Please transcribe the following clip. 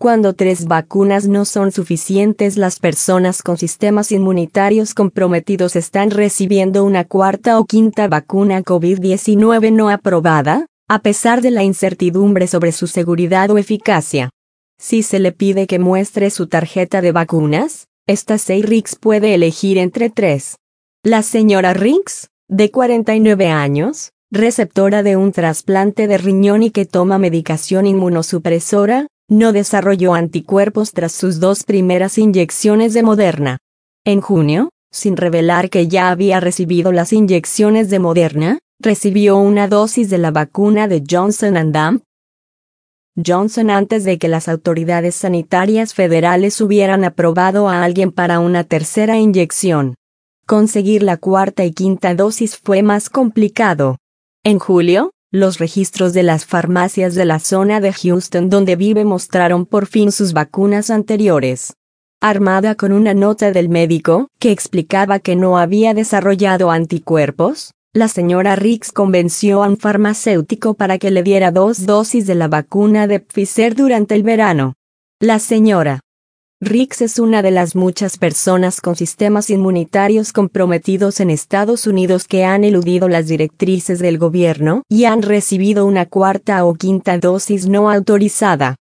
Cuando 3 vacunas no son suficientes, las personas con sistemas inmunitarios comprometidos están recibiendo una 4ª o 5ª vacuna COVID-19 no aprobada, a pesar de la incertidumbre sobre su seguridad o eficacia. Si se le pide que muestre su tarjeta de vacunas, Stacey Riggs puede elegir entre 3. La señora Riggs, de 49 años, receptora de un trasplante de riñón y que toma medicación inmunosupresora, no desarrolló anticuerpos tras sus 2 primeras inyecciones de Moderna. En junio, sin revelar que ya había recibido las inyecciones de Moderna, recibió una dosis de la vacuna de Johnson & Johnson antes de que las autoridades sanitarias federales hubieran aprobado a alguien para una 3ª inyección. Conseguir la 4ª y 5ª dosis fue más complicado. En julio, los registros de las farmacias de la zona de Houston donde vive mostraron por fin sus vacunas anteriores. Armada con una nota del médico que explicaba que no había desarrollado anticuerpos, la señora Riggs convenció a un farmacéutico para que le diera 2 dosis de la vacuna de Pfizer durante el verano. La señora Riggs es una de las muchas personas con sistemas inmunitarios comprometidos en Estados Unidos que han eludido las directrices del gobierno y han recibido una 4ª o 5ª dosis no autorizada.